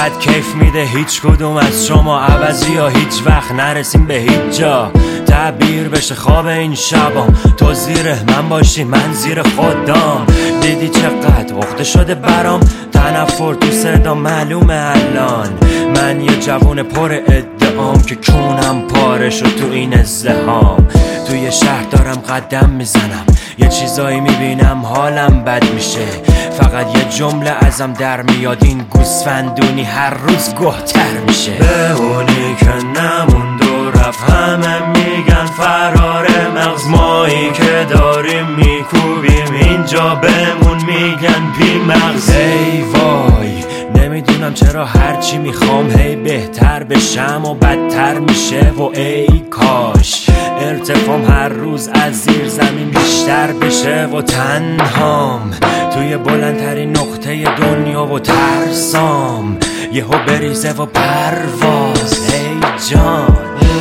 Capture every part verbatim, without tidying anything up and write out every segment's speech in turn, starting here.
بد کیف میده هیچ کدوم از شما عوضی یا هیچ وقت نرسیم به هیچ جا. تعبیر بشه خواب این شبام، تو زیر من باشی من زیر خودم. دیدی چقدر وقت شده برام، تنفر تو صدا معلومه الان. من یه جوون پر ادعام که کونم پاره شد تو این ازدحام. توی شهر دارم قدم میزنم، یه چیزایی میبینم حالم بد میشه. فقط یه جمله ازم در میاد، این گوسفندونی هر روز گهتر میشه. به اونی که نموند و رفت همه میگن فرار مغز، مایی که داریم میکوبیم اینجا بمون میگن بی مغز. ای وای نمیدونم چرا هرچی میخوام هی بهتر بشم و بدتر میشه. و ای کاش ارتفاعم هر روز از زیر زمین بیشتر بشه و تنهام توی بلندترین نقطه دنیا و ترسام یهو بریزه و پرواز. ای جان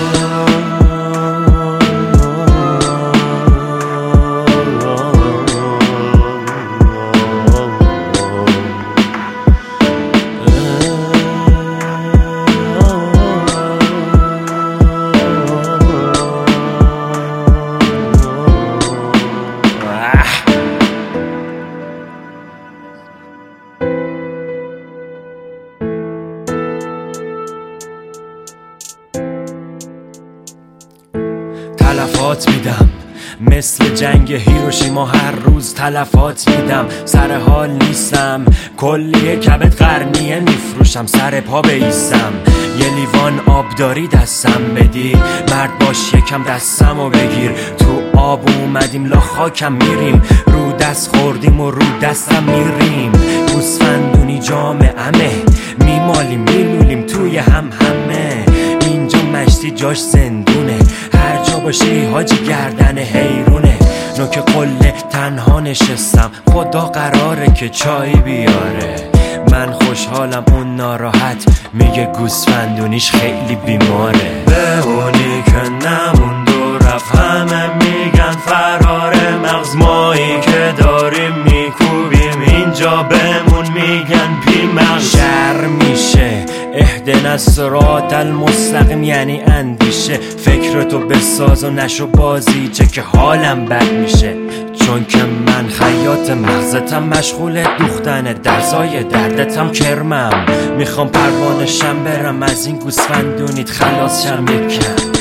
تلفات میدم مثل جنگ هیروشیما، هر روز تلفات میدم. سر حال نیستم، کلیه کبد قرنیه میفروشم. سر پا بیستم، یه لیوان آبداری دستم بدی. مرد باش یکم دستمو بگیر، تو آب اومدیم لا خاکم میریم. رو دست خوردیم و رو دستم میریم. گوسفندونی جامعمه میمالیم میلولیم توی هم همه. اینجا مشتی جاش زندونه، هر جا باشی حاجی گردن حیرونه. نوک قله تنها نشستم، خدا قراره که چای بیاره. من خوشحالم اون ناراحت میگه گوسفندونیش خیلی بیماره. به اونی که نموند و رفت همه میگن فرار مغز، مایی که داریم میکوبیم اینجا بمون میگن بی مغز. شر میشه اهدنا الصراط المستقیم یعنی اندیشه. فکرتو بساز و نشو بازی چه که حالم بد میشه. چون که من خیاط مغزتم، مشغول دوختن درزای دردتم کرمم. میخوام پروانشم برم از این گوسفندونیت خلاص شم یکم.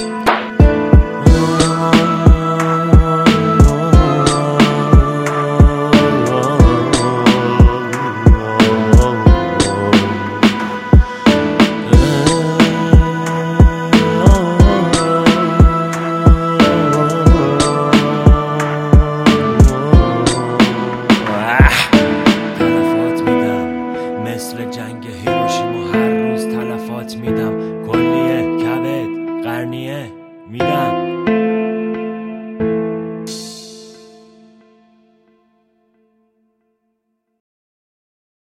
مثل جنگ هیروشیما هر روز تلفات میدم. کلیه کبد قرنیه میدم.